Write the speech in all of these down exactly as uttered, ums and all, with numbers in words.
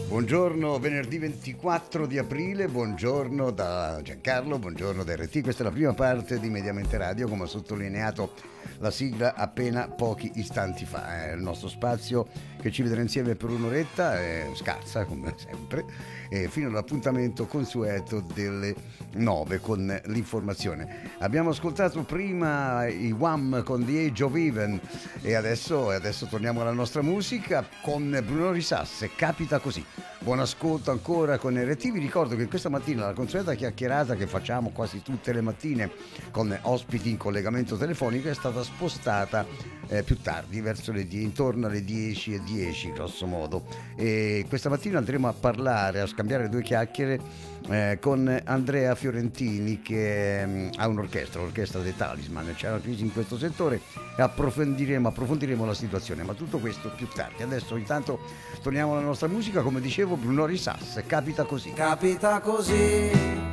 Buongiorno, venerdì ventiquattro di aprile, buongiorno da Giancarlo, buongiorno da R T, questa è la prima parte di Mediamente Radio, come ha sottolineato la sigla appena pochi istanti fa, è il nostro spazio che ci vedrà insieme per un'oretta, è scarsa come sempre, e fino all'appuntamento consueto delle nove con l'informazione. Abbiamo ascoltato prima i Wham con The Age of Even e adesso, adesso torniamo alla nostra musica con Bruno Risas, Capita Così. Buon ascolto ancora con R T. Vi ricordo che questa mattina la consueta chiacchierata che facciamo quasi tutte le mattine con ospiti in collegamento telefonico è stata spostata eh, più tardi, verso le die, intorno alle dieci e dieci grosso modo, e questa mattina andremo a parlare, a scambiare due chiacchiere eh, con Andrea Fiorentini, che eh, ha un'orchestra, l'orchestra dei Talisman. C'è una crisi in questo settore e approfondiremo, approfondiremo la situazione, ma tutto questo più tardi. Adesso intanto torniamo alla nostra musica, come dicevo, Bruno Risas, Capita Così. Capita così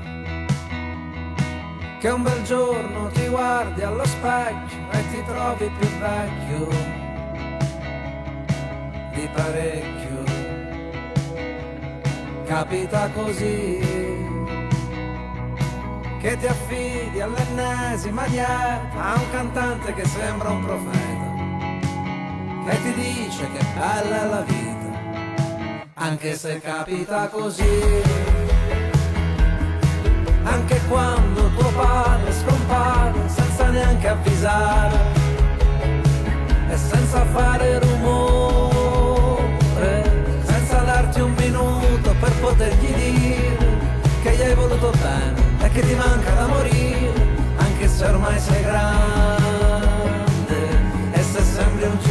che un bel giorno ti guardi allo specchio e ti trovi più vecchio di parecchio. Capita così che ti affidi all'ennesima dieta a un cantante che sembra un profeta, che ti dice che bella è la vita, anche se capita così. Anche quando tuo padre scompare senza neanche avvisare e senza fare rumore, senza darti un minuto per potergli dire che gli hai voluto bene e che ti manca da morire, anche se ormai sei grande e se sembri un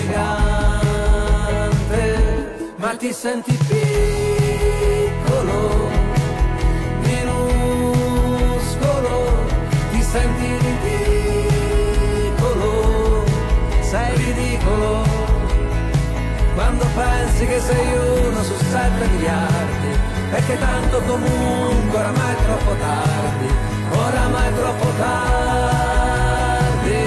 gigante, ma ti senti piccolo, ti senti ridicolo, sei ridicolo, quando pensi che sei uno su sette miliardi, e che tanto comunque oramai è troppo tardi, oramai è troppo tardi,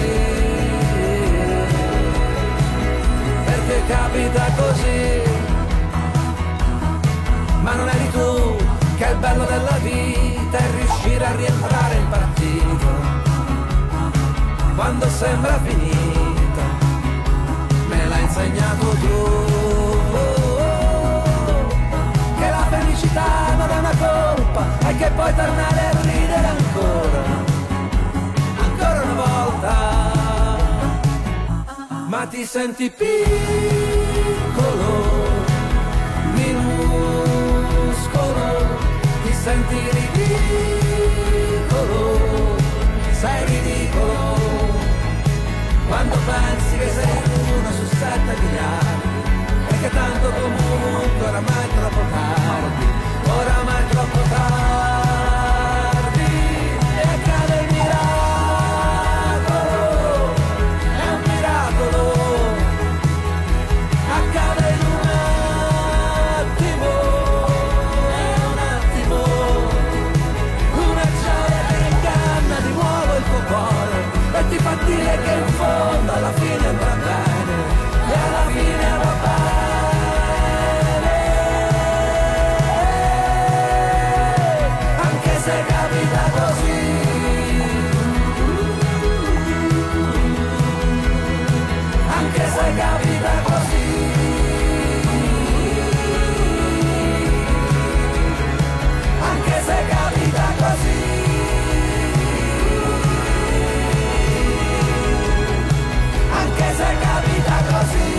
perché capita così, ma non eri tu che è il bello della vita è riuscire a rientrare in partito quando sembra finita, me l'hai insegnato tu, che la felicità non è una colpa e che puoi tornare a ridere ancora, ancora una volta, ma ti senti piccolo, minuscolo, ti senti ridicolo, sei ridicolo, quando pensi che sei uno su sette miliardi, e che tanto comunque oramai è troppo tardi, oramai è troppo tardi, e accade il miracolo, è un miracolo, accade in un attimo, è un attimo, una gioia che inganna di nuovo il tuo cuore e ti fa dire che in fondo alla fine va bene, e alla fine va bene, anche se capita così, anche se capita così, anche se capita così, anche se capita così,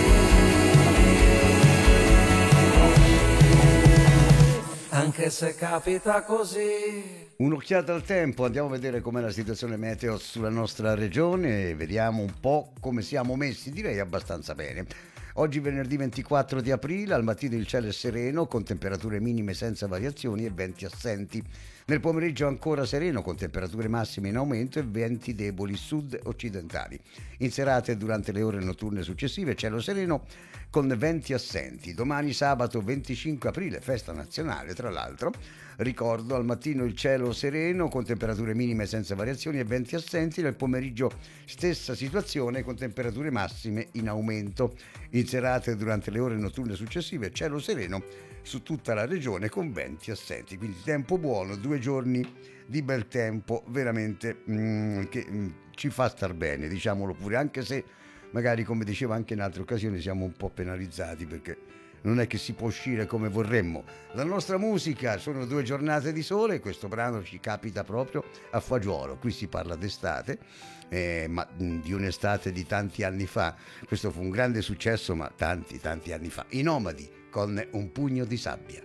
anche se capita così. Un'occhiata al tempo, andiamo a vedere com'è la situazione meteo sulla nostra regione e vediamo un po' come siamo messi, direi abbastanza bene. Oggi venerdì ventiquattro di aprile, al mattino il cielo è sereno con temperature minime senza variazioni e venti assenti. Nel pomeriggio ancora sereno con temperature massime in aumento e venti deboli sud-occidentali. In serata e durante le ore notturne successive cielo sereno con venti assenti. Domani sabato venticinque aprile, festa nazionale tra l'altro. Ricordo, al mattino il cielo sereno con temperature minime senza variazioni e venti assenti, nel pomeriggio stessa situazione con temperature massime in aumento. In serate durante le ore notturne successive, cielo sereno su tutta la regione con venti assenti, quindi tempo buono, due giorni di bel tempo veramente mm, che mm, ci fa star bene, diciamolo pure, anche se magari, come dicevo anche in altre occasioni, siamo un po' penalizzati perché non è che si può uscire come vorremmo. La nostra musica sono due giornate di sole, questo brano ci capita proprio a fagiolo, qui si parla d'estate, eh, ma mh, di un'estate di tanti anni fa. Questo fu un grande successo, ma tanti tanti anni fa. I Nomadi con Un pugno di sabbia.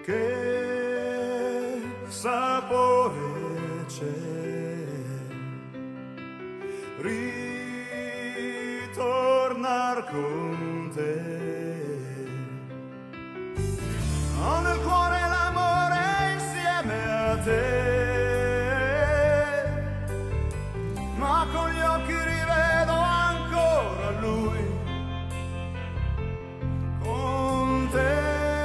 Che sapore c'è ritornar con te. Ho nel cuore l'amore insieme a te, ma con gli occhi rivedo ancora lui, con te.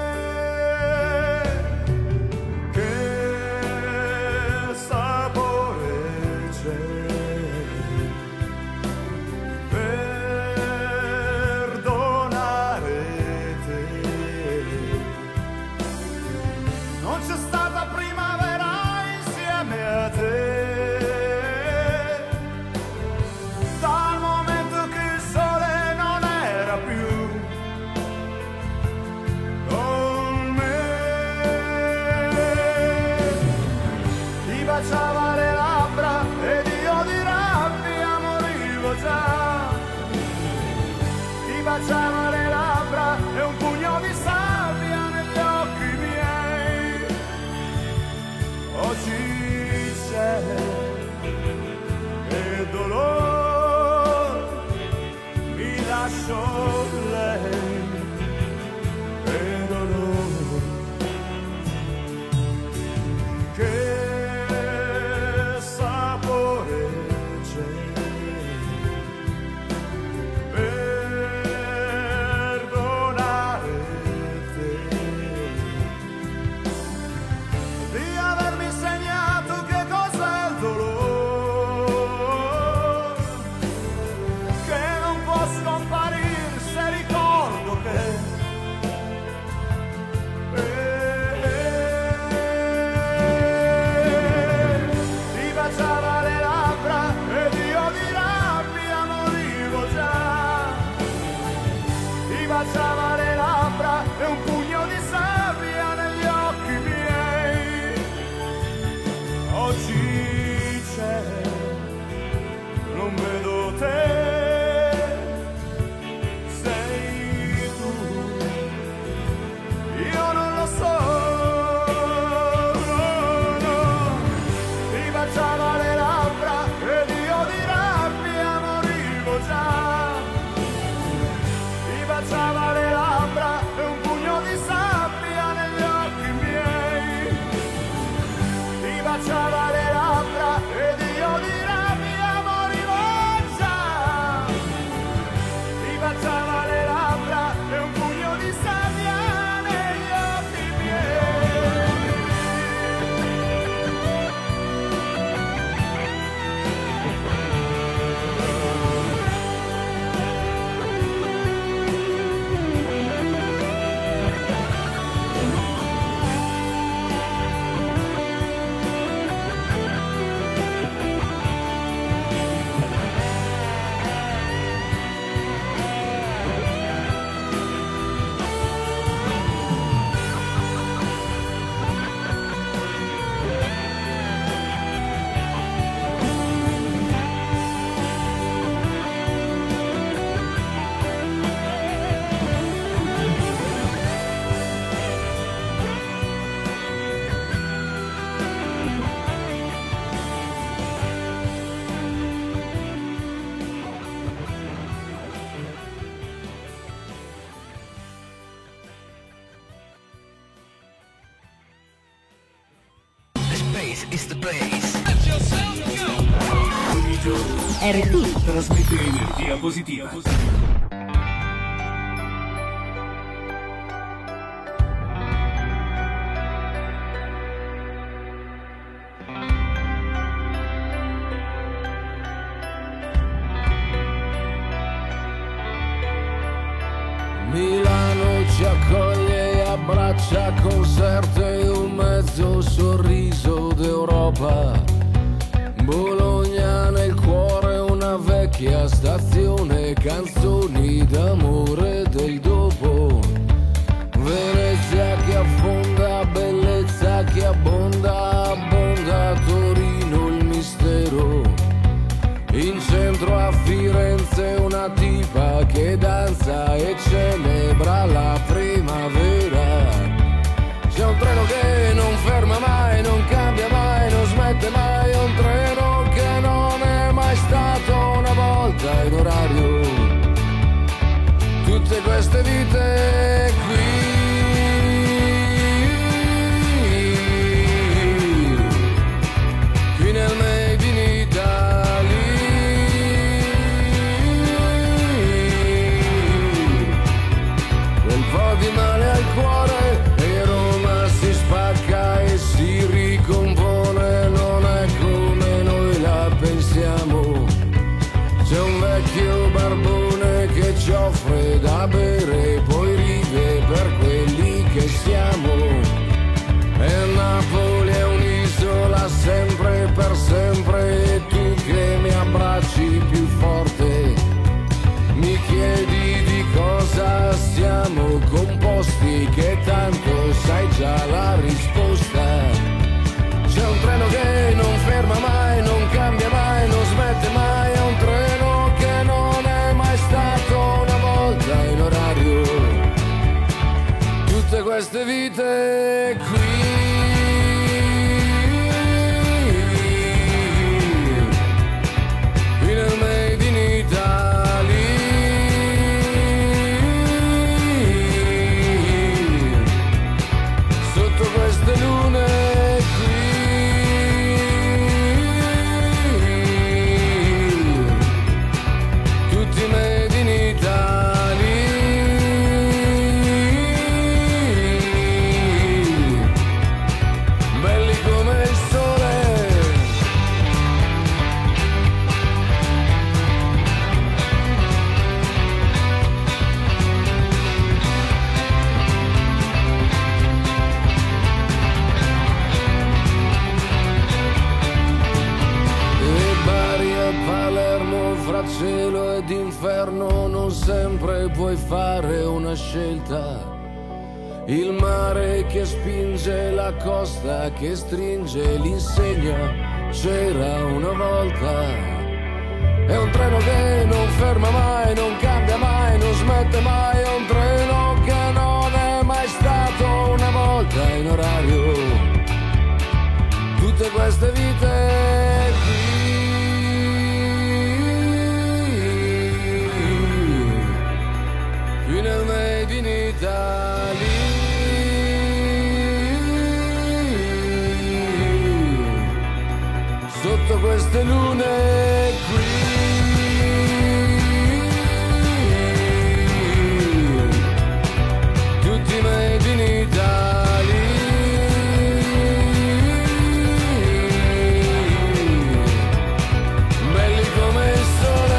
Che sapore c'è perdonare te. Non c'è stata primavera insieme a te, dal momento che il sole non era più con me. Ti baciava le labbra ed io di rabbia morivo già. Ti baciava le labbra e un pugno di sabbia negli occhi miei. Oggi c'è e dolore, mi lascio lei e dolore. Che sapore c'è perdonare te, di avermi insegnato che cos'è il dolore, che non può scomparire se ricordo che ti baciava le labbra ed io di rabbia morivo già. Ti baciava le labbra e un pugno di sabbia negli occhi miei. Oggi c'è, non vedo te, sei tu, io non lo so, no, no. Ti baciava le labbra ed io di rabbia morivo già. Ti baciava le labbra e un pugno di sabbia negli occhi miei. Ti baciava le labbra ed io di rabbia morivo già. Ti baciava le labbra e un pugno di sabbia negli occhi miei. Space is the place. Ogni giorno R T trasmette energia positiva. boccia concerto e un mezzo sorriso d'Europa. Bologna nel cuore, una vecchia stazione, canzoni d'amore del dopo. Venezia che affonda, bellezza che abbonda, abbonda Torino il mistero. In centro a Firenze una tipa che danza e celebra la primavera. C'è un treno che non ferma mai, non cambia mai, non smette mai, un treno che non è mai stato una volta in orario. Tutte queste vite qui, qui nel Made in Italy, quel po' di male al cuore e Roma si spacca e si ricompone, non è come noi la pensiamo. C'è un vecchio barbone che ci offre da bere, poi ride per quelli che siamo. E Napoli è un'isola sempre per sempre, e tu che mi abbracci più forte mi chiedi di cosa siamo composti, che tanto sai già la risposta. C'è un treno che non ferma mai, non cambia mai, non smette mai, è un treno che non è mai stato una volta in orario. Tutte queste vite qui, qui nel Made in Italy, sotto queste lune qui, tutti Made in Italy, belli come il sole. E Bari e Palermo, fra cielo ed inferno, non sempre puoi fare una scelta. Il mare che spinge, la costa che stringe, l'insegna c'era una volta. È un treno che non ferma mai, non cambia mai, non smette mai, è un treno che non è mai stato una volta in orario. Tutte queste vite qui, qui nel Made in Italy, sotto queste lune qui, tutti Made in Italy, belli come il sole.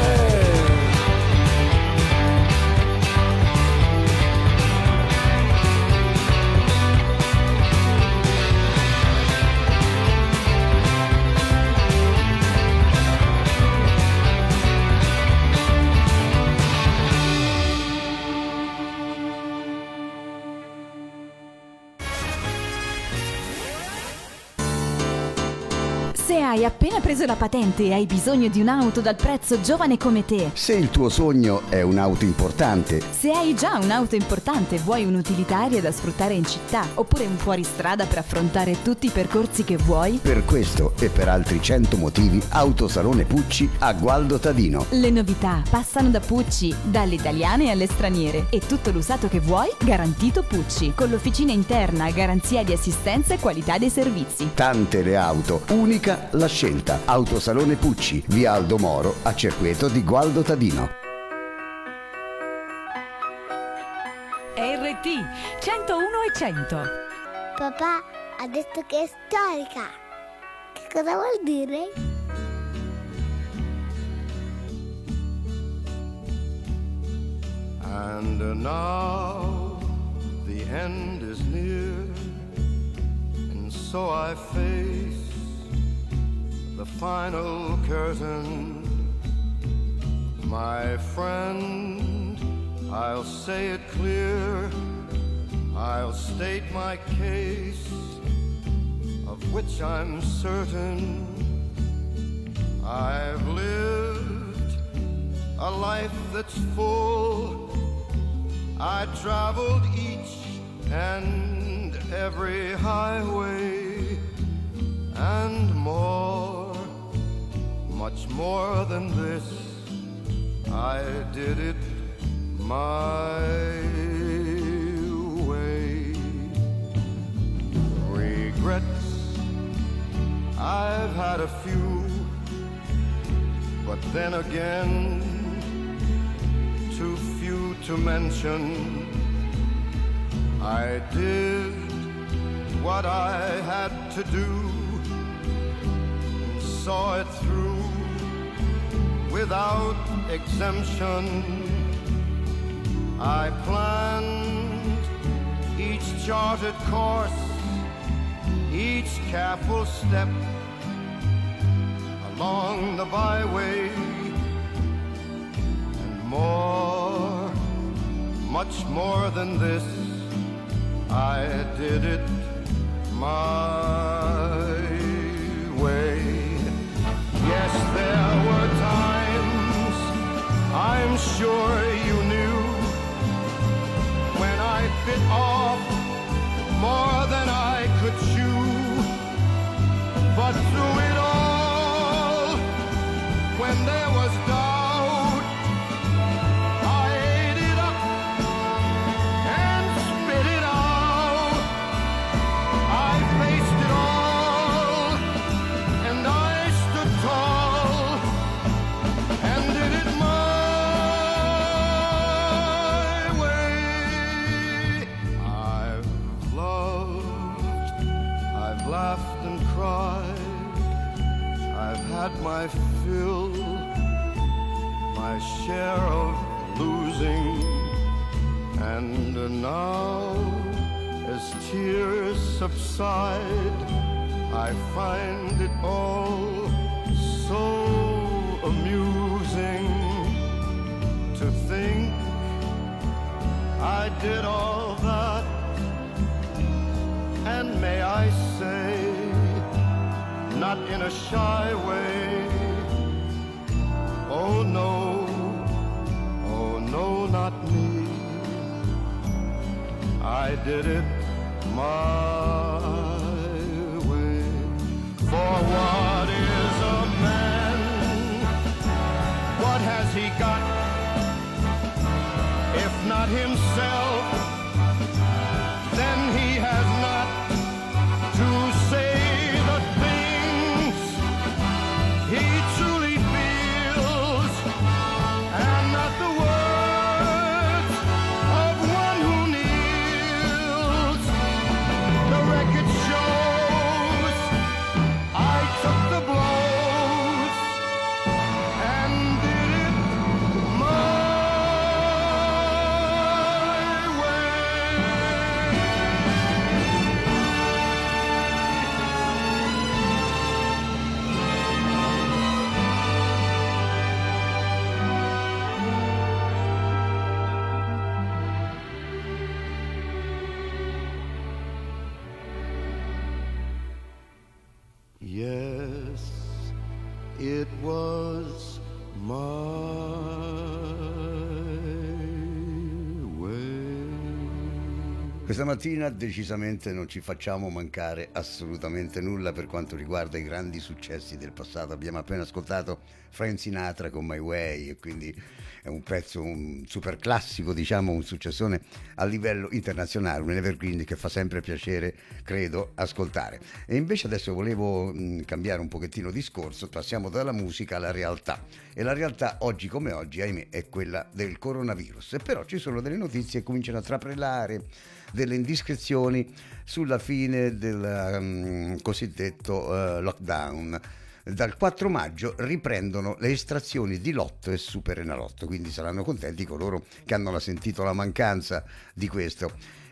Se hai appena preso la patente e hai bisogno di un'auto dal prezzo giovane come te, Se il tuo sogno è un'auto importante, se hai già un'auto importante e vuoi un'utilitaria da sfruttare in città, oppure un fuoristrada per affrontare tutti i percorsi che vuoi, per questo e per altri cento motivi, Autosalone Pucci a Gualdo Tadino. le novità passano da Pucci, dalle italiane alle straniere, e tutto l'usato che vuoi garantito Pucci, con l'officina interna a garanzia di assistenza e qualità dei servizi. Tante le auto, unica la scelta. Autosalone Pucci, via Aldo Moro, a Cerqueto di Gualdo Tadino. R T centouno e cento. Papà ha detto che è storica. Che cosa vuol dire? And now the end is near. So I face the final curtain. My friend, I'll say it clear, I'll state my case, of which I'm certain. I've lived a life that's full. I traveled each and every highway and more, much more than this. I did it my way. Regrets, I've had a few, but then again, too few to mention. I did what I had to do, saw it through without exemption. I planned each charted course, each careful step along the byway, and more, much more than this, I did it my way. Yes, there were times, I'm sure you knew, when I bit off more than I could chew. But through it all, when there was doubt, I ate it up and spit it out. I faced it all, and I stood tall, and did it my way. I've loved, I've laughed and cried, I've had my fill, my share of losing, and now, as tears subside, I find it all so amusing to think I did all that, and may I say, not in a shy way. Oh no, oh no, not me. I did it my way. For what is a man? What has he got, if not himself? Then he has not to say the things he truly feels, and not the words of one who kneels. The record shows I took the blows and did it my Yes, it was my way. Questa mattina decisamente non ci facciamo mancare assolutamente nulla per quanto riguarda i grandi successi del passato. Abbiamo appena ascoltato Frank Sinatra con My Way, e quindi è un pezzo, un super classico, diciamo, un successone a livello internazionale, un evergreen che fa sempre piacere, credo, ascoltare. E invece adesso volevo mh, cambiare un pochettino discorso, passiamo dalla musica alla realtà, e la realtà oggi come oggi, ahimè, è quella del coronavirus. E però ci sono delle notizie che cominciano a trapelare, delle indiscrezioni sulla fine del um, cosiddetto uh, lockdown. Dal quattro maggio riprendono le estrazioni di lotto e super enalotto, quindi saranno contenti coloro che hanno sentito la mancanza di questo.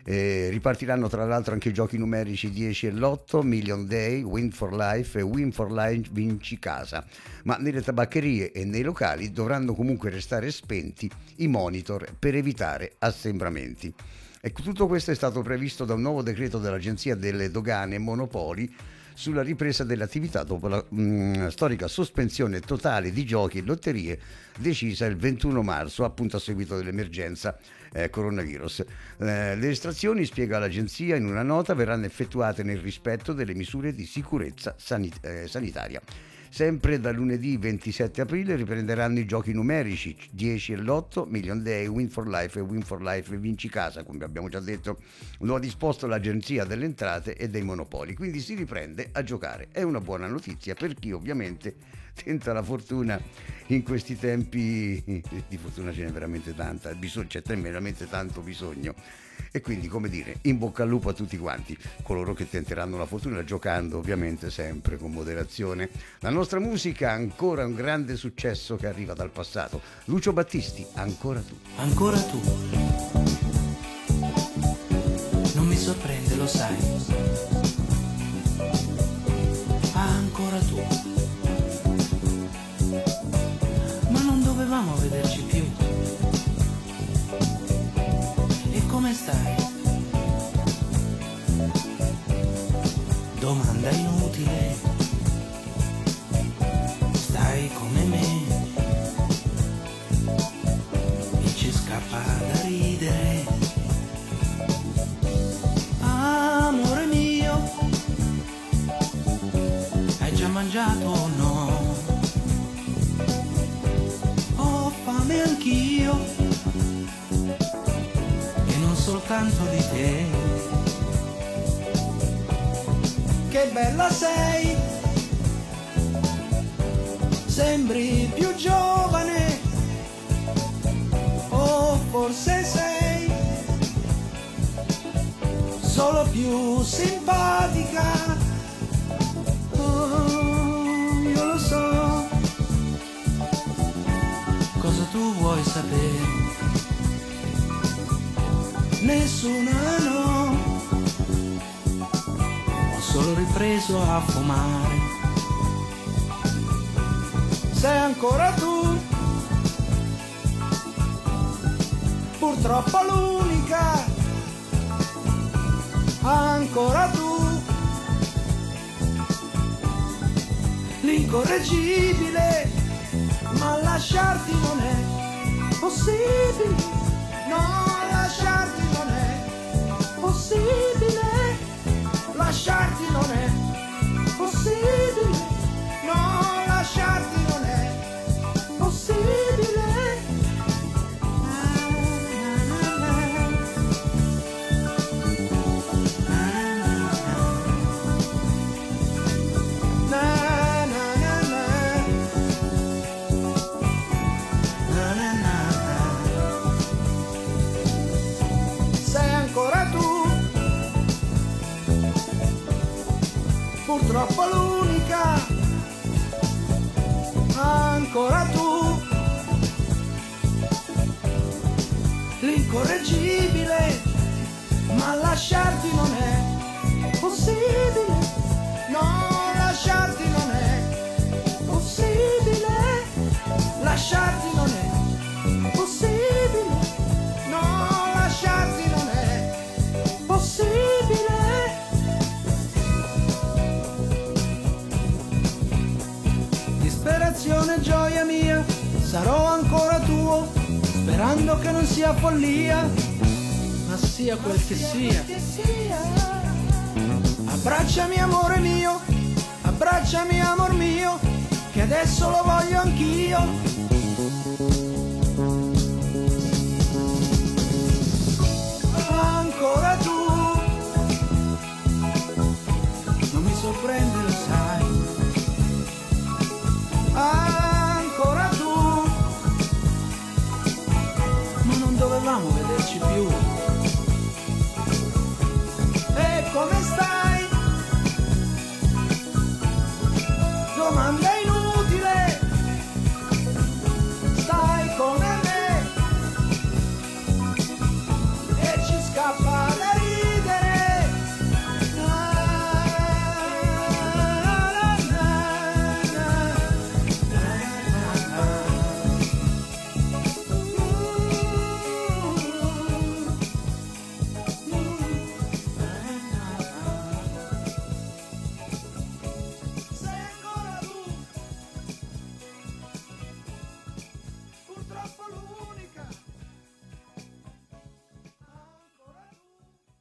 Eh, ripartiranno tra l'altro anche i giochi numerici dieci e l'otto, Million Day, Win for Life e Win for Life Vinci Casa, ma nelle tabaccherie e nei locali dovranno comunque restare spenti i monitor per evitare assembramenti. Ecco, tutto questo è stato previsto da un nuovo decreto dell'Agenzia delle Dogane e Monopoli sulla ripresa delle attività dopo la mh, storica sospensione totale di giochi e lotterie decisa il ventuno marzo, appunto a seguito dell'emergenza eh, coronavirus. Eh, le estrazioni, spiega l'agenzia in una nota, verranno effettuate nel rispetto delle misure di sicurezza sanit- eh, sanitaria. Sempre da lunedì ventisette aprile riprenderanno i giochi numerici dieci e l'otto, Million Day, Win for Life e Win for Life e Vinci Casa, come abbiamo già detto, lo ha disposto l'Agenzia delle Entrate e dei Monopoli, quindi si riprende a giocare. È una buona notizia per chi ovviamente tenta la fortuna in questi tempi. Di fortuna ce n'è veramente tanta, c'è veramente tanto bisogno. E quindi, come dire, in bocca al lupo a tutti quanti coloro che tenteranno la fortuna, giocando ovviamente sempre con moderazione. La nostra musica ha ancora un grande successo che arriva dal passato. Lucio Battisti, Ancora tu. Ancora tu. Non mi sorprende, lo sai. Ancora tu. Ma non dovevamo vederci più. Come stai? Domanda inutile. Stai come me e ci scappa da ridere. Amore mio, hai già mangiato o no? Ho fame anch'io, soltanto di te. Che bella sei, sembri più giovane, o forse sei solo più simpatica. Oh, io lo so cosa tu vuoi sapere. Nessuna no, ho solo ripreso a fumare. Sei ancora tu, purtroppo l'unica. Ancora tu, l'incorreggibile, ma lasciarti non è possibile. No, lasciarti non è possibile, lasciarti non è possibile, no, lasciarti non è possibile. Purtroppo l'unica, ancora tu, l'incorreggibile, ma lasciarti non è possibile, no, lasciarti non è possibile, lasciarti non è possibile, no, lasciarti non è possibile. Disperazione, gioia mia, sarò ancora tuo, sperando che non sia follia, ma sia quel che sia. Abbracciami amore mio, abbracciami amor mio, che adesso lo voglio anch'io. Ancora tu, non mi sorprende, lo sai. Ancora tu, ma non dovevamo vederci più. E come stai? Domanda inutile.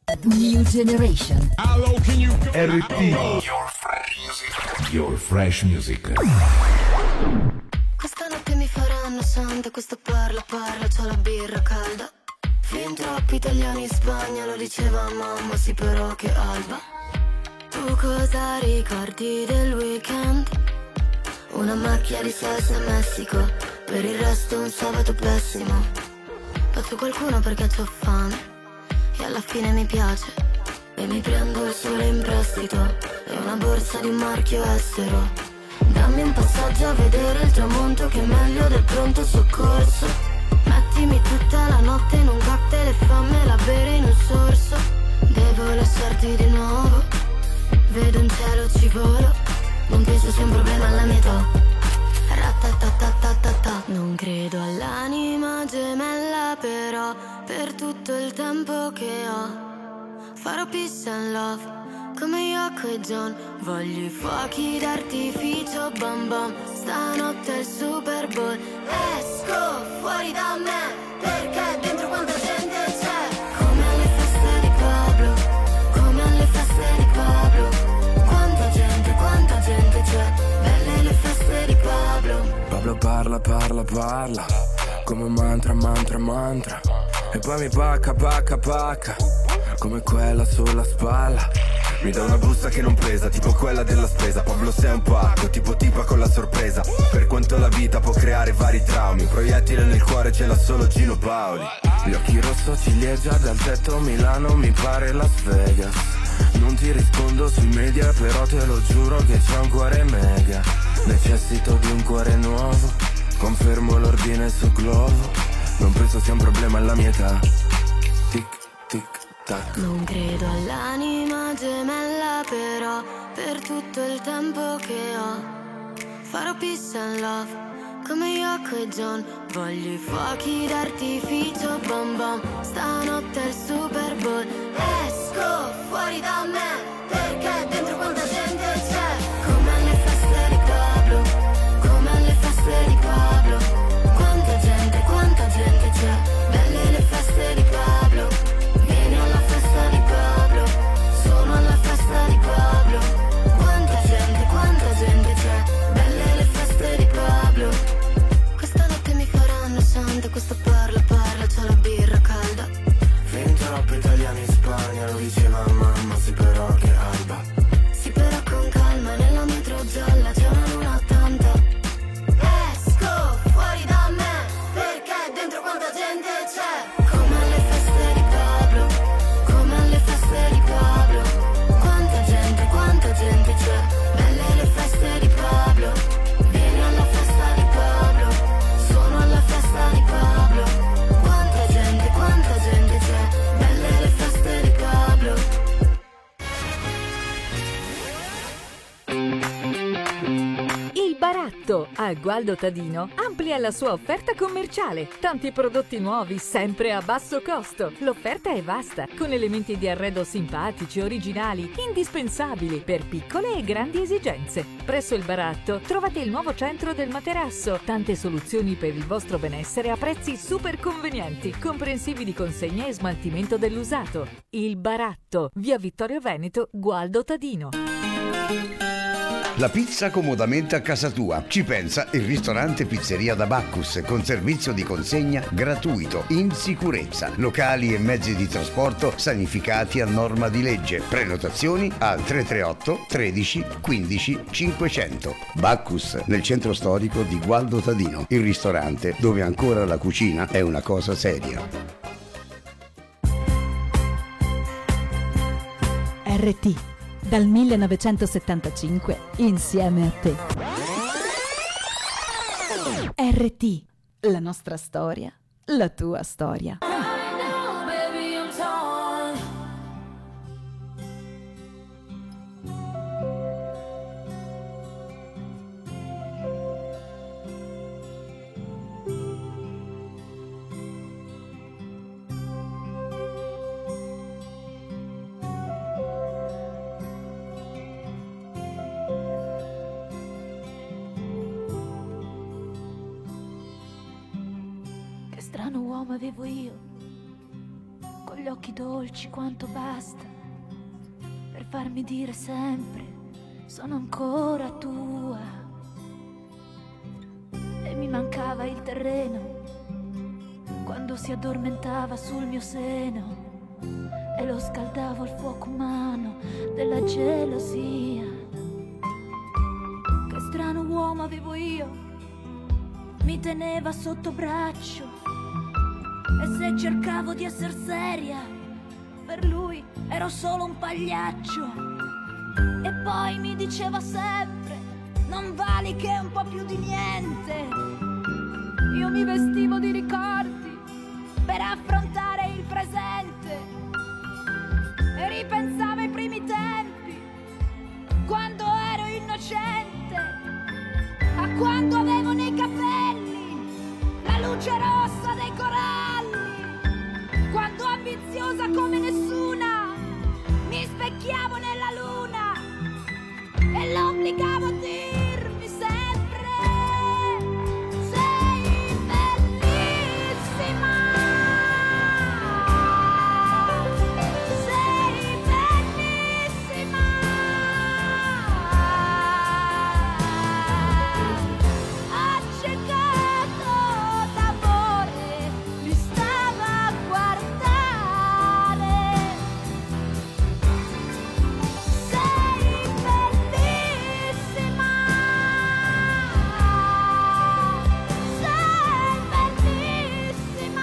New Generation. R T. Your fresh music. Your fresh music. Questa notte mi faranno santa, questo parla parla, c'ho la birra calda. Fin troppi italiani in Spagna, lo diceva mamma, sì però che alba. Tu cosa ricordi del weekend? Una macchia di salsa a Messico, per il resto un sabato pessimo. Faccio qualcuno perché c'ho fame e alla fine mi piace. E mi prendo il sole in prestito e una borsa di un marchio estero. Dammi un passaggio a vedere il tramonto che è meglio del pronto soccorso. Mettimi tutta la notte in un cocktail e fammela bere in un sorso. Devo lasciarti di nuovo, vedo un cielo ci volo. Non penso sia un problema alla mia età. Ratatatatata. Non credo all'anima gemella però per tutto il tempo che ho farò peace and love come Yoko e John. Voglio i fuochi d'artificio bam bam. Stanotte è il Super Bowl. Esco fuori da me perché dentro quanta gente c'è. Come alle feste di Pablo, come alle feste di Pablo. Quanta gente, quanta gente c'è. Belle le feste di Pablo. Pablo parla, parla, parla come un mantra, mantra, mantra. E poi mi pacca, pacca, pacca come quella sulla spalla. Mi dà una busta che non pesa, tipo quella della spesa. Pablo sei un pacco, tipo tipa con la sorpresa. Per quanto la vita può creare vari traumi, proiettile nel cuore ce l'ha solo Gino Paoli. Gli occhi rosso ciliegia dal tetto Milano, mi pare Las Vegas. Non ti rispondo sui media, però te lo giuro che c'è un cuore mega. Necessito di un cuore nuovo, confermo l'ordine su Glovo. Non penso sia un problema alla mia età. Tic, tic, tac. Non credo all'anima gemella però per tutto il tempo che ho farò peace and love come Yoko e John. Voglio i fuochi d'artificio bam bam. Stanotte è il Super Bowl. Esco fuori da me perché dentro quanta gente c'è. Come alle feste di Pablo, come alle feste di Pablo. Quanta gente, quanta gente c'è. Belle le feste di Pablo. Vieni alla festa di Pablo. Sono alla festa di Pablo. Quanta gente, quanta gente c'è. Belle le feste di Pablo. Questa notte mi faranno santa, questo parla parla, c'ho la birra calda. Fin troppi italiani in Spagna, lo diceva mamma, sì però che alba. Sì però con calma, nella metro gialla c'è una luna ottanta. Esco fuori da me perché dentro quanta gente c'è. Come alle feste di Pablo, come alle feste di Pablo. Quanta gente, quanta gente c'è. Belle le feste di Pablo. Vieni alla festa di Pablo. Sono alla festa di Pablo. Quanta gente, quanta gente c'è. Belle le feste di Pablo. Il Baratto a Gualdo Tadino amplia la sua offerta commerciale. Tanti prodotti nuovi, sempre a basso costo. L'offerta è vasta, con elementi di arredo simpatici, originali, indispensabili per piccole e grandi esigenze. Presso il Baratto trovate il nuovo centro del materasso. Tante soluzioni per il vostro benessere a prezzi super convenienti, comprensivi di consegna e smaltimento dell'usato. Il Baratto, via Vittorio Veneto, Gualdo Tadino. La pizza comodamente a casa tua. Ci pensa il ristorante Pizzeria da Bacchus con servizio di consegna gratuito, in sicurezza. Locali e mezzi di trasporto sanificati a norma di legge. Prenotazioni al tre tre otto tredici quindici cinquecento. Bacchus nel centro storico di Gualdo Tadino. Il ristorante dove ancora la cucina è una cosa seria. R T dal millenovecentosettantacinque insieme a te. R T, la nostra storia, la tua storia. Strano uomo avevo io, con gli quegli occhi dolci quanto basta per farmi dire sempre sono ancora tua. E mi mancava il terreno quando si addormentava sul mio seno e lo scaldavo al fuoco umano della gelosia. Che strano uomo avevo io, mi teneva sotto braccio e se cercavo di essere seria per lui ero solo un pagliaccio. E poi mi diceva sempre non vali che un po' più di niente. Io mi vestivo di ricordi per affrontare il presente e ripensavo ai primi tempi quando ero innocente, a quando avevo nei capelli la luce rossa dei coralli, quando ambiziosa come nessuna mi specchiavo nella luna e lo obbligavo a dirmi sempre sei bellissima, sei bellissima. Accecato d'amore mi stava a guardare. Sei bellissima, sei bellissima.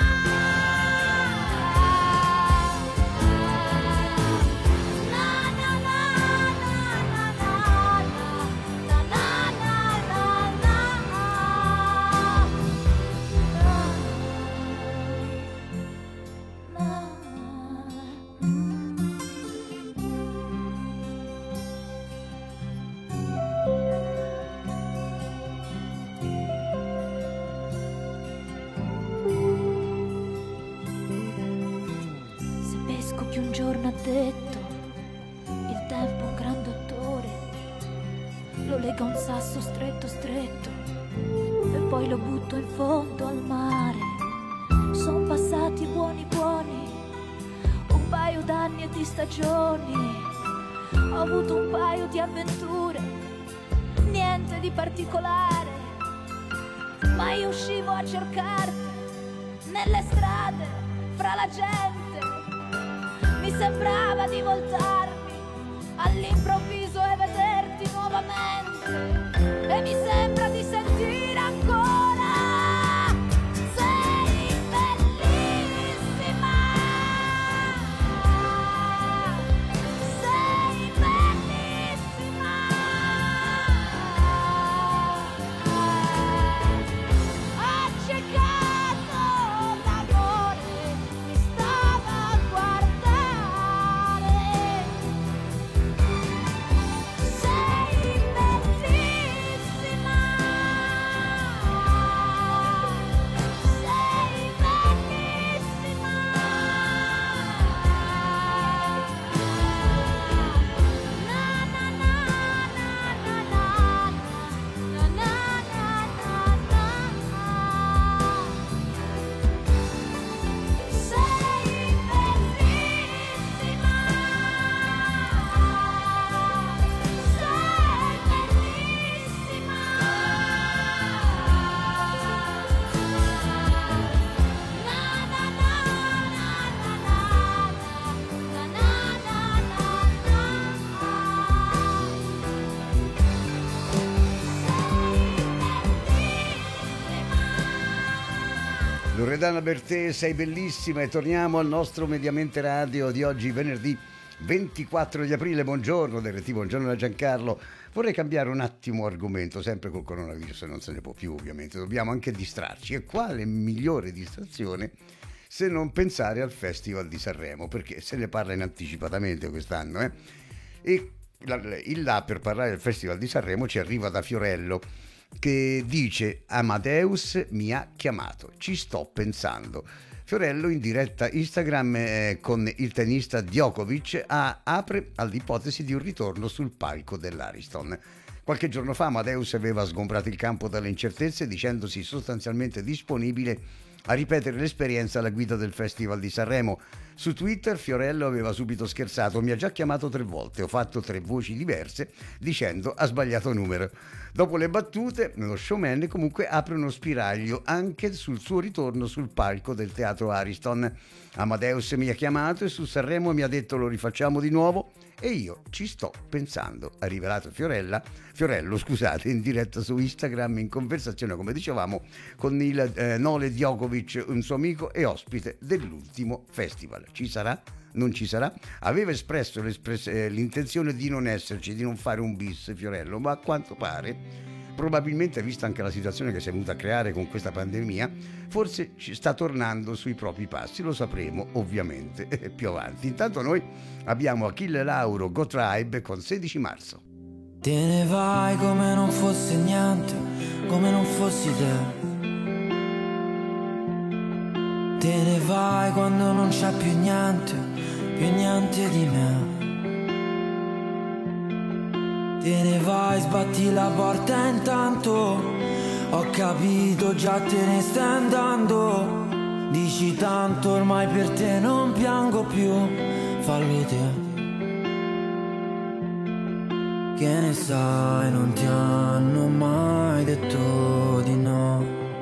Na na na na na na na na na Se pesco più un giorno ha detto, il tempo è un gran dottore, lo lega a un sasso stretto stretto e poi lo butto in fondo al mare. Son passati buoni buoni un paio d'anni e di stagioni, ho avuto un paio di avventure, niente di particolare, ma io uscivo a cercarti nelle strade, fra la gente, mi sembrava di voltarmi all'improvviso e vederti nuovamente, e mi sembra di sentire ancora sei bellissima, sei bellissima. Accecato d'amore mi stava a guardare. Sei bellissima, sei bellissima. Na na na na na na na na na na. Sei bellissima, sei bellissima. Na na na na na na na Loredana Bertè, sei bellissima, e torniamo al nostro Mediamente Radio di oggi, venerdì ventiquattro di aprile. Buongiorno D R T, buongiorno da Giancarlo. Vorrei cambiare un attimo argomento, sempre col coronavirus non se ne può più ovviamente, dobbiamo anche distrarci, e quale migliore distrazione se non pensare al Festival di Sanremo, perché se ne parla in anticipatamente quest'anno, eh? E la- il là per parlare del Festival di Sanremo ci arriva da Fiorello, che dice: Amadeus mi ha chiamato, ci sto pensando. Fiorello in diretta Instagram eh, con il tennista Djokovic ha, apre all'ipotesi di un ritorno sul palco dell'Ariston. Qualche giorno fa Amadeus aveva sgombrato il campo dalle incertezze dicendosi sostanzialmente disponibile a ripetere l'esperienza alla guida del Festival di Sanremo. Su Twitter Fiorello aveva subito scherzato: mi ha già chiamato tre volte, ho fatto tre voci diverse dicendo ha sbagliato numero. Dopo le battute, lo showman comunque apre uno spiraglio anche sul suo ritorno sul palco del Teatro Ariston. Amadeus mi ha chiamato e su Sanremo mi ha detto lo rifacciamo di nuovo e io ci sto pensando, ha rivelato Fiorella, Fiorello scusate, in diretta su Instagram in conversazione, come dicevamo, con il eh, Nole Djokovic, un suo amico e ospite dell'ultimo festival. Ci sarà? Non ci sarà? Aveva espresso eh, l'intenzione di non esserci, di non fare un bis Fiorello, ma a quanto pare, probabilmente vista anche la situazione che si è venuta a creare con questa pandemia, forse ci sta tornando sui propri passi. Lo sapremo ovviamente più avanti. Intanto noi abbiamo Achille Lauro, Go Tribe con sedici marzo. Te ne vai come non fosse niente, come non fossi te. Te ne vai quando non c'è più niente, più niente di me. Te ne vai, sbatti la porta intanto, ho capito già te ne stai andando. Dici tanto ormai per te non piango più, fallo te. Che ne sai, non ti hanno mai detto di no.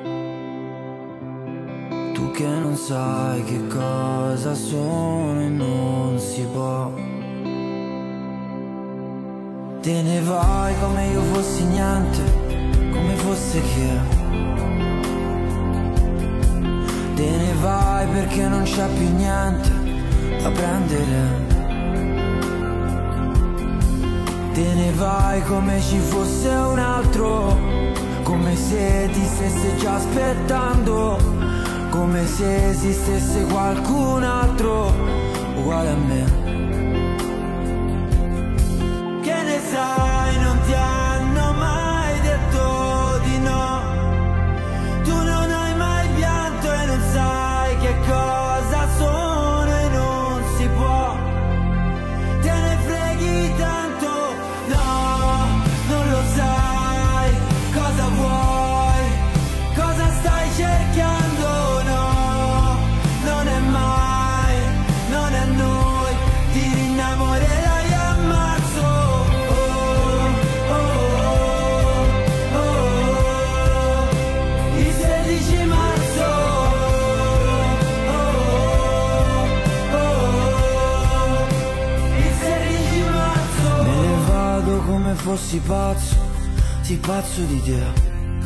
Tu che non sai che cosa sono e non si può. Te ne vai come io fossi niente, come fosse che. Te ne vai perché non c'è più niente da prendere. Te ne vai come ci fosse un altro, come se ti stesse già aspettando, come se esistesse qualcun altro uguale a me. Che ne sai, non ti hanno mai detto di no. Tu non hai mai pianto e non sai che cosa sono e non si può. Te ne freghi tanto, no, non lo sai cosa vuoi, cosa stai cercando, no, non è mai, non è noi, ti rinnamorerai a marzo, oh, oh, oh, oh, il sedici marzo, oh, oh, oh, il sedici marzo. Me ne vado come fossi pazzo, sì pazzo di te.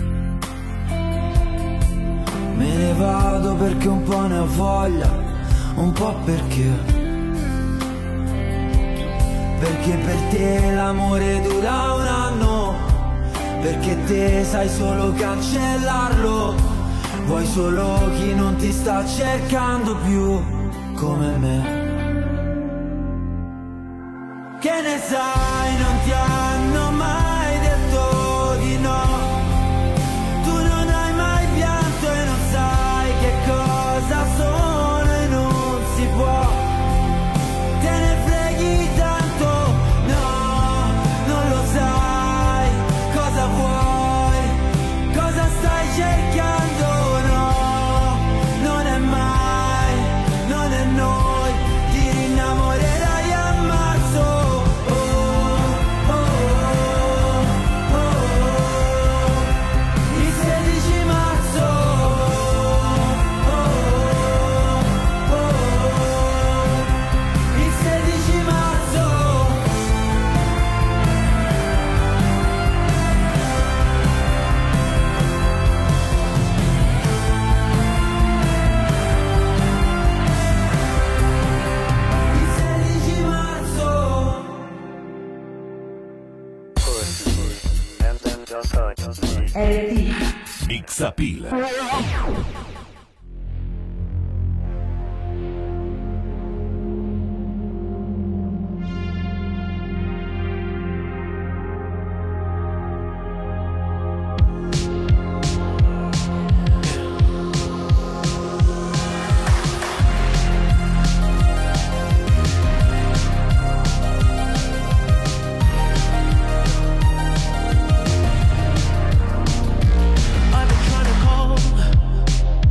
Me ne vado perché un po' ne ho voglia, un po' perché. Perché per te l'amore dura un anno, perché te sai solo cancellarlo. Vuoi solo chi non ti sta cercando più come me. Che ne sai, non ti hanno mai detto di no. Tu non hai mai pianto e non sai che cosa sono e non si può. Te ne freghi tanto, no, non lo sai cosa vuoi, cosa stai cercando, no, non è mai, non è noi, ti rinnamorerai a marzo, oh, oh, oh, oh, il sedici marzo, oh, oh, oh, il sedici marzo. Il sedici marzo. R T Mix Appeal. I've been trying to call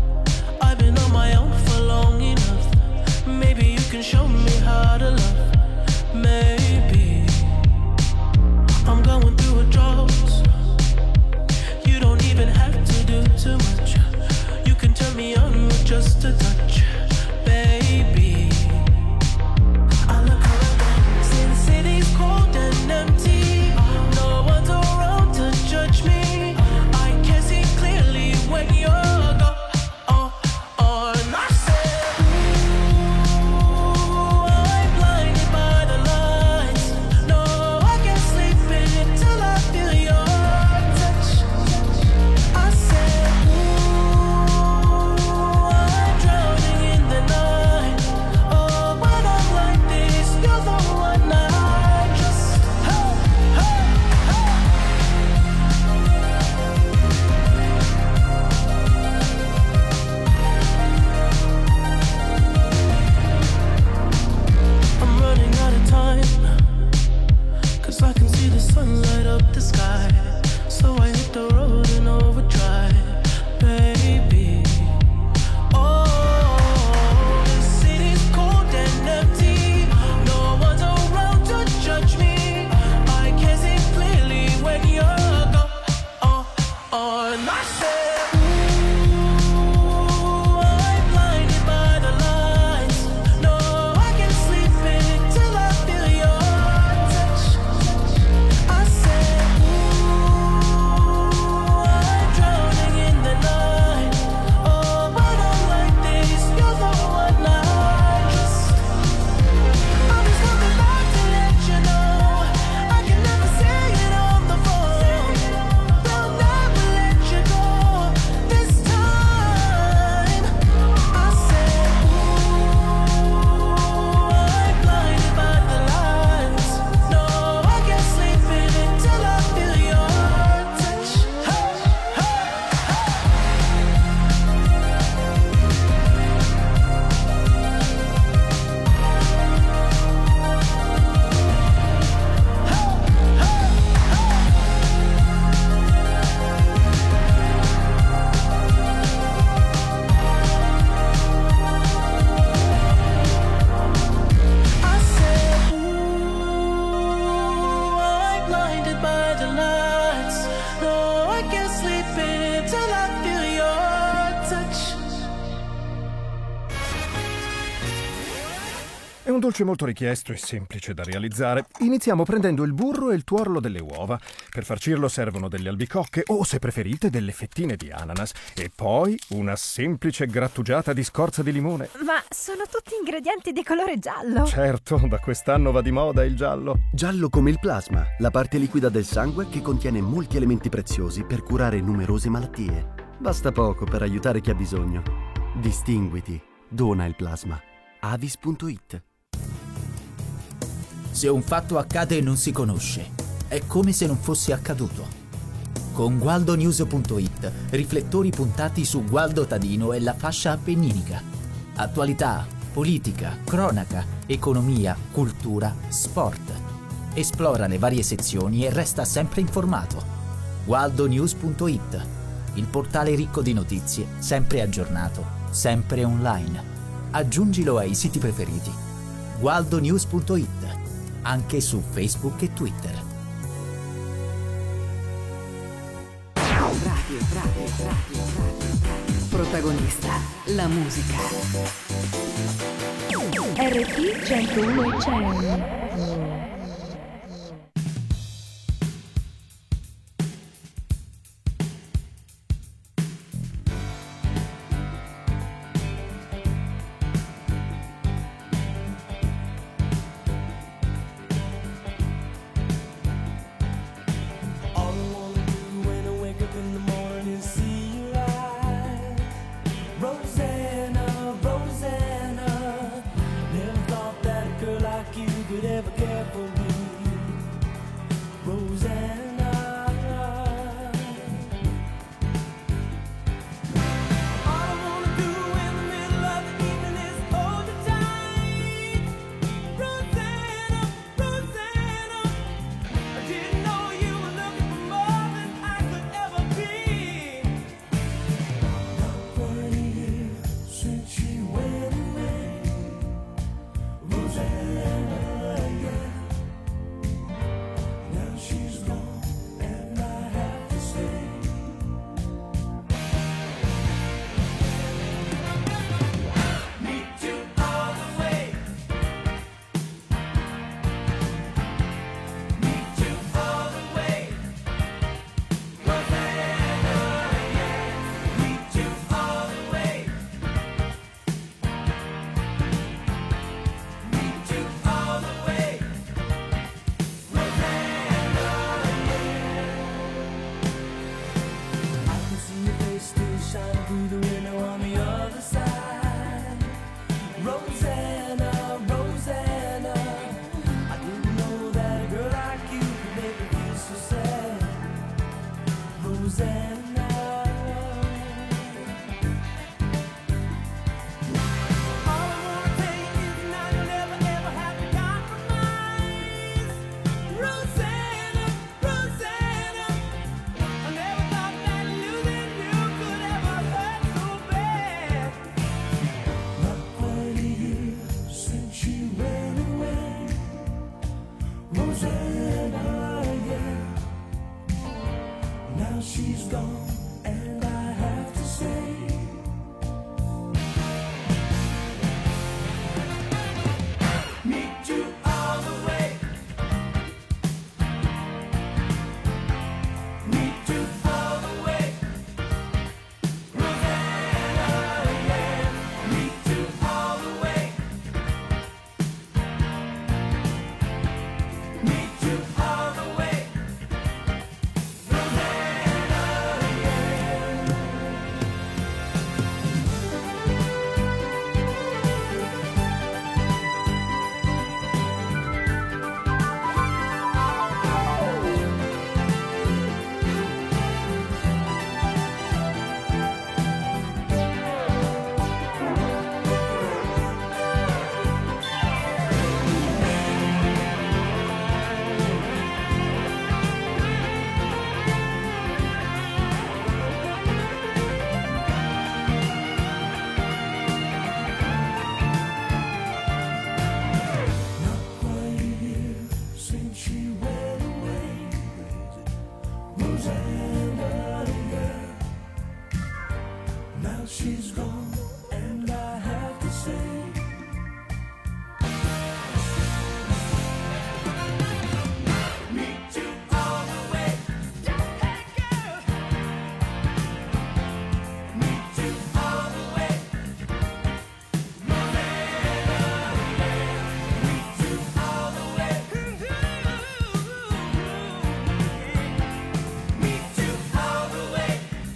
up the sky. So I hit the road in overdrive, baby. Oh, the city's cold and empty. No one's around to judge me. I can see clearly when you're gone. Oh, oh, and I said, È un dolce molto richiesto e semplice da realizzare. Iniziamo prendendo il burro e il tuorlo delle uova. Per farcirlo servono delle albicocche o, se preferite, delle fettine di ananas. E poi una semplice grattugiata di scorza di limone. Ma sono tutti ingredienti di colore giallo. Certo, da quest'anno va di moda il giallo. Giallo come il plasma, la parte liquida del sangue che contiene molti elementi preziosi per curare numerose malattie. Basta poco per aiutare chi ha bisogno. Distinguiti. Dona il plasma. Avis punto it. Se un fatto accade e non si conosce, è come se non fosse accaduto. Con Gualdo News punto it, riflettori puntati su Gualdo Tadino e la fascia appenninica. Attualità, politica, cronaca, economia, cultura, sport. Esplora le varie sezioni e resta sempre informato. Gualdo News punto it, il portale ricco di notizie, sempre aggiornato, sempre online. Aggiungilo ai siti preferiti. Gualdo News punto it, anche su Facebook e Twitter. Radio, radio, radio, radio. Protagonista, la musica. R T centouno e cento. Rosanna, Rosanna, never thought that a girl like you could ever get she's gone, and I have to say, meet you all the way. Hey girl, meet you all the way. Meet you all the way. Meet you all the way.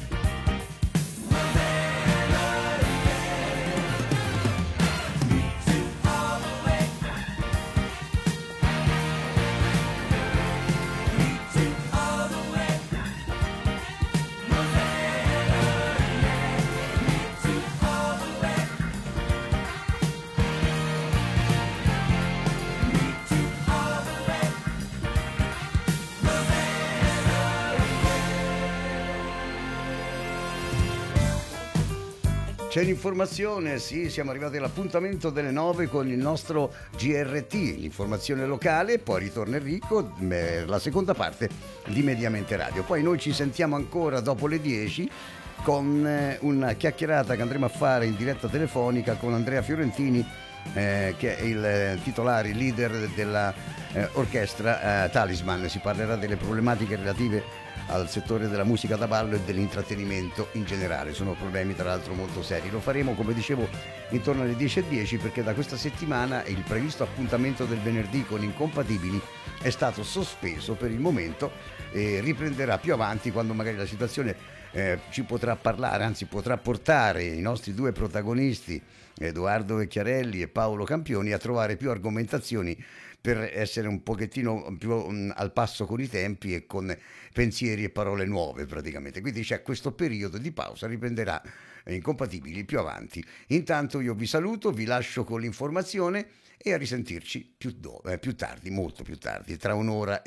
C'è l'informazione, sì, siamo arrivati all'appuntamento delle nove con il nostro G R T, l'informazione locale, poi ritorna Enrico, eh, la seconda parte di Mediamente Radio. Poi noi ci sentiamo ancora dopo le dieci con eh, una chiacchierata che andremo a fare in diretta telefonica con Andrea Fiorentini, eh, che è il eh, titolare, il leader della eh, orchestra eh, Talisman. Si parlerà delle problematiche relative al settore della musica da ballo e dell'intrattenimento in generale. Sono problemi tra l'altro molto seri. Lo faremo, come dicevo, intorno alle dieci e dieci, perché da questa settimana il previsto appuntamento del venerdì con Incompatibili è stato sospeso per il momento e riprenderà più avanti, quando magari la situazione eh, ci potrà parlare, anzi potrà portare i nostri due protagonisti, Edoardo Vecchiarelli e Paolo Campioni, a trovare più argomentazioni per essere un pochettino più um, al passo con i tempi e con pensieri e parole nuove praticamente. Quindi c'è questo periodo di pausa, riprenderà eh, Incompatibili più avanti. Intanto io vi saluto, vi lascio con l'informazione e a risentirci più, do- eh, più tardi, molto più tardi, tra un'ora